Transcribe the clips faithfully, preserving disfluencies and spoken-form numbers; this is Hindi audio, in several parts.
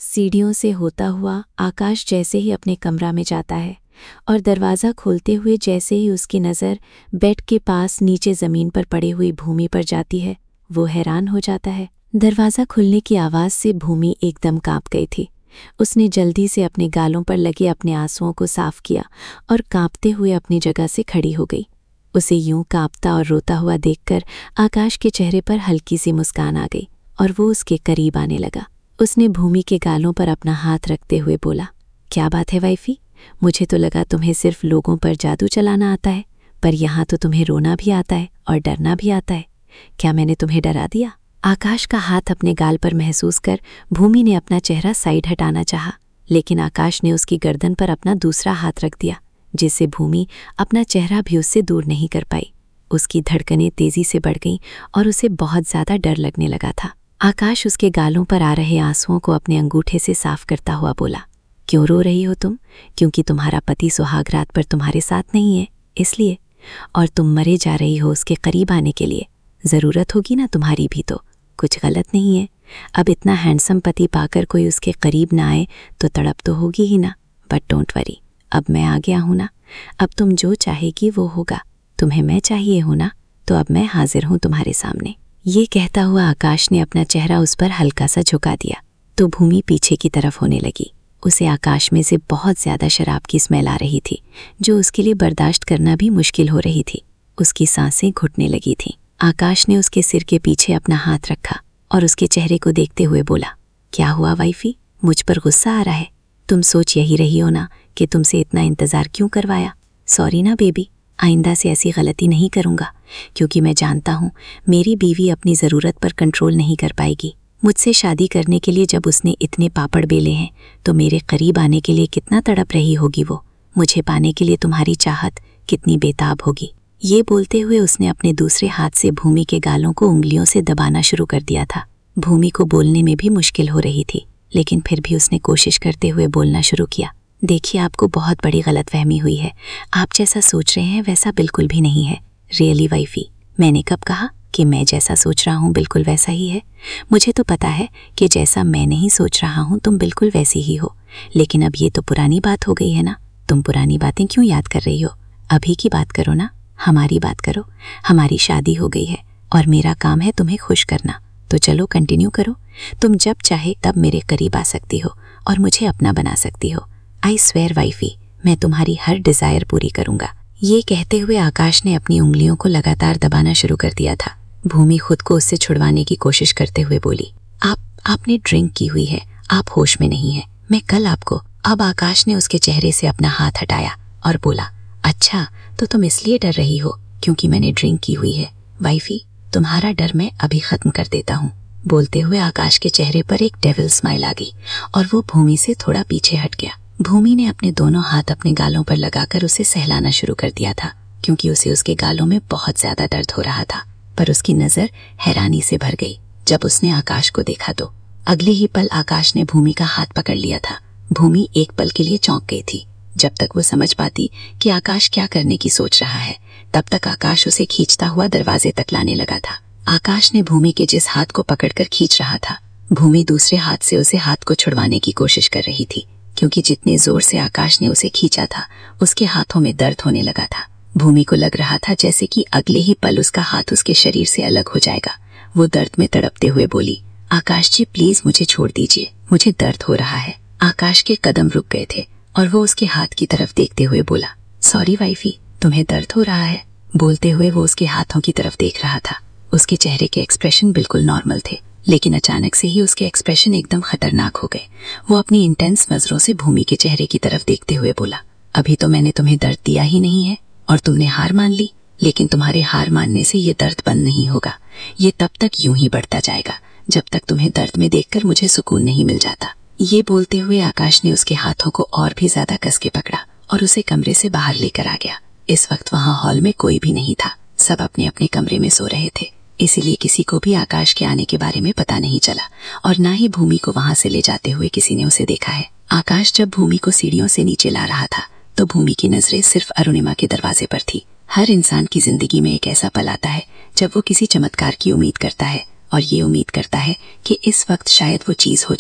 सीढ़ियों से होता हुआ आकाश जैसे ही अपने कमरा में जाता है और दरवाज़ा खोलते हुए जैसे ही उसकी नज़र बेड के पास नीचे ज़मीन पर पड़ी हुई भूमि पर जाती है, वो हैरान हो जाता है। दरवाज़ा खुलने की आवाज़ से भूमि एकदम काँप गई थी। उसने जल्दी से अपने गालों पर लगे अपने आंसुओं को साफ किया और काँपते हुए अपनी जगह से खड़ी हो गई। उसे यूं काँपता और रोता हुआ देखकर आकाश के चेहरे पर हल्की सी मुस्कान आ गई और वो उसके करीब आने लगा। उसने भूमि के गालों पर अपना हाथ रखते हुए बोला, क्या बात है वाइफी, मुझे तो लगा तुम्हें सिर्फ लोगों पर जादू चलाना आता है, पर यहाँ तो तुम्हें रोना भी आता है और डरना भी आता है। क्या मैंने तुम्हें डरा दिया? आकाश का हाथ अपने गाल पर महसूस कर भूमि ने अपना चेहरा साइड हटाना चाहा, लेकिन आकाश ने उसकी गर्दन पर अपना दूसरा हाथ रख दिया, जिससे भूमि अपना चेहरा भी उससे दूर नहीं कर पाई। उसकी धड़कनें तेजी से बढ़ गईं और उसे बहुत ज़्यादा डर लगने लगा था। आकाश उसके गालों पर आ रहे आंसुओं को अपने अंगूठे से साफ करता हुआ बोला, क्यों रो रही हो तुम? क्योंकि तुम्हारा पति सुहाग रात पर तुम्हारे साथ नहीं है, इसलिए? और तुम मरे जा रही हो उसके करीब आने के लिए। ज़रूरत होगी ना तुम्हारी भी, तो कुछ गलत नहीं है। अब इतना हैंडसम पति पाकर कोई उसके करीब ना आए तो तड़प तो होगी ही ना, बट डोंट वरी, अब मैं आ गया हूँ ना। अब तुम जो चाहेगी वो होगा। तुम्हें मैं चाहिए हो ना, तो अब मैं हाजिर हूँ तुम्हारे सामने। ये कहता हुआ आकाश ने अपना चेहरा उस पर हल्का सा झुका दिया तो भूमि पीछे की तरफ होने लगी। उसे आकाश में से बहुत ज़्यादा शराब की स्मेल आ रही थी, जो उसके लिए बर्दाश्त करना भी मुश्किल हो रही थी। उसकी सांसें घुटने लगी थीं। आकाश ने उसके सिर के पीछे अपना हाथ रखा और उसके चेहरे को देखते हुए बोला, क्या हुआ वाइफी, मुझ पर गुस्सा आ रहा है? तुम सोच यही रही हो ना कि तुमसे इतना इंतज़ार क्यों करवाया? सॉरी ना बेबी, आइंदा से ऐसी गलती नहीं करूँगा, क्योंकि मैं जानता हूँ मेरी बीवी अपनी ज़रूरत पर कंट्रोल नहीं कर पाएगी। मुझसे शादी करने के लिए जब उसने इतने पापड़ बेले हैं तो मेरे करीब आने के लिए कितना तड़प रही होगी वो। मुझे पाने के लिए तुम्हारी चाहत कितनी बेताब होगी। ये बोलते हुए उसने अपने दूसरे हाथ से भूमि के गालों को उंगलियों से दबाना शुरू कर दिया था। भूमि को बोलने में भी मुश्किल हो रही थी, लेकिन फिर भी उसने कोशिश करते हुए बोलना शुरू किया। देखिए, आपको बहुत बड़ी गलतफहमी हुई है। आप जैसा सोच रहे हैं वैसा बिल्कुल भी नहीं है। रियली वाइफी, मैंने कब कहा कि मैं जैसा सोच रहा हूँ बिल्कुल वैसा ही है? मुझे तो पता है कि जैसा मैं नहीं सोच रहा हूँ तुम बिल्कुल वैसी ही हो, लेकिन अब ये तो पुरानी बात हो गई है ना। तुम पुरानी बातें क्यों याद कर रही हो? अभी की बात करो ना, हमारी बात करो। हमारी शादी हो गई है और मेरा काम है तुम्हें खुश करना, तो चलो कंटिन्यू करो। तुम जब चाहे तब मेरे करीब आ सकती हो और मुझे अपना बना सकती हो। आई स्वेयर वाइफी, मैं तुम्हारी हर डिज़ायर पूरी करूँगा। ये कहते हुए आकाश ने अपनी उंगलियों को लगातार दबाना शुरू कर दिया था। भूमि खुद को उससे छुड़वाने की कोशिश करते हुए बोली, आप आपने ड्रिंक की हुई है, आप होश में नहीं है। मैं कल आपको। अब आकाश ने उसके चेहरे से अपना हाथ हटाया और बोला, अच्छा तो तुम इसलिए डर रही हो क्योंकि मैंने ड्रिंक की हुई है। वाइफी, तुम्हारा डर मैं अभी खत्म कर देता हूँ। बोलते हुए आकाश के चेहरे पर एक डेविल स्माइल आ गई और वो भूमि से थोड़ा पीछे हट गया। भूमि ने अपने दोनों हाथ अपने गालों पर लगाकर उसे सहलाना शुरू कर दिया था, क्योंकि उसे उसके गालों में बहुत ज्यादा दर्द हो रहा था। पर उसकी नजर हैरानी से भर गई जब उसने आकाश को देखा तो अगले ही पल आकाश ने भूमि का हाथ पकड़ लिया था। भूमि एक पल के लिए चौंक गई थी। जब तक वो समझ पाती कि आकाश क्या करने की सोच रहा है, तब तक आकाश उसे खींचता हुआ दरवाजे तक लाने लगा था। आकाश ने भूमि के जिस हाथ को पकड़कर खींच रहा था, भूमि दूसरे हाथ से उसे हाथ को छुड़वाने की कोशिश कर रही थी, क्योंकि जितने जोर से आकाश ने उसे खींचा था उसके हाथों में दर्द होने लगा था। भूमि को लग रहा था जैसे कि अगले ही पल उसका हाथ उसके शरीर से अलग हो जाएगा। वो दर्द में तड़पते हुए बोली, आकाश जी प्लीज मुझे छोड़ दीजिए, मुझे दर्द हो रहा है। आकाश के कदम रुक गए थे और वो उसके हाथ की तरफ देखते हुए बोला, सॉरी वाइफी, तुम्हें दर्द हो रहा है? बोलते हुए वो उसके हाथों की तरफ देख रहा था। उसके चेहरे के एक्सप्रेशन बिल्कुल नॉर्मल थे, लेकिन अचानक से ही उसके एक्सप्रेशन एकदम खतरनाक हो गए। वो अपनी इंटेंस नजरों से भूमि के चेहरे की तरफ देखते हुए बोला, अभी तो मैंने तुम्हें दर्द दिया ही नहीं है और तुमने हार मान ली, लेकिन तुम्हारे हार मानने से ये दर्द बंद नहीं होगा। ये तब तक यूं ही बढ़ता जाएगा जब तक तुम्हें दर्द में देखकर मुझे सुकून नहीं मिल जाता। ये बोलते हुए आकाश ने उसके हाथों को और भी ज्यादा कस के पकड़ा और उसे कमरे से बाहर लेकर आ गया। इस वक्त वहां हॉल में कोई भी नहीं था। सब अपने अपने कमरे में सो रहे थे, इसीलिए किसी को भी आकाश के आने के बारे में पता नहीं चला और ना ही भूमि को वहां से ले जाते हुए किसी ने उसे देखा है। आकाश जब भूमि को सीढ़ियों से नीचे ला रहा था तो भूमि की नजरें सिर्फ अरुणिमा के दरवाजे पर थी। हर इंसान की जिंदगी में एक ऐसा पल आता है जब वो किसी चमत्कार की उम्मीद करता है और ये उम्मीद करता है कि इस वक्त शायद वो चीज हो जाए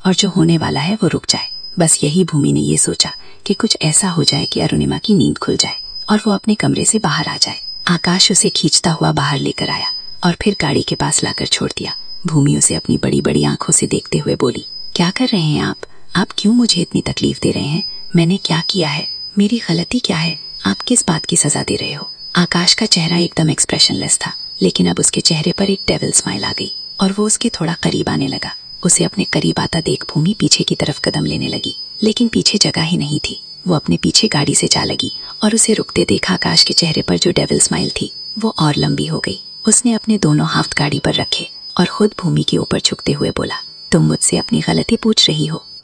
और जो होने वाला है वो रुक जाए। बस यही भूमि ने ये सोचा कि कुछ ऐसा हो जाए कि अरुणिमा की नींद खुल जाए और वो अपने कमरे से बाहर आ जाए। आकाश उसे खींचता हुआ बाहर लेकर आया और फिर गाड़ी के पास लाकर छोड़ दिया। भूमि उसे अपनी बड़ी बड़ी आंखों से देखते हुए बोली, क्या कर रहे हैं आप? आप क्यों मुझे इतनी तकलीफ दे रहे हैं? मैंने क्या किया है? मेरी गलती क्या है? आप किस बात की सजा दे रहे हो? आकाश का चेहरा एकदम एक्सप्रेशनलेस था, लेकिन अब उसके चेहरे पर एक डेविल स्माइल आ गई और वो उसके थोड़ा करीब आने लगा। उसे अपने करीब आता देख भूमि पीछे की तरफ कदम लेने लगी, लेकिन पीछे जगह ही नहीं थी। वो अपने पीछे गाड़ी से जा लगी और उसे रुकते देख आकाश के चेहरे पर जो डेविल स्माइल थी वो और लंबी हो गई। उसने अपने दोनों हाथ गाड़ी पर रखे और खुद भूमि के ऊपर झुकते हुए बोला, तुम मुझसे अपनी गलती पूछ रही हो?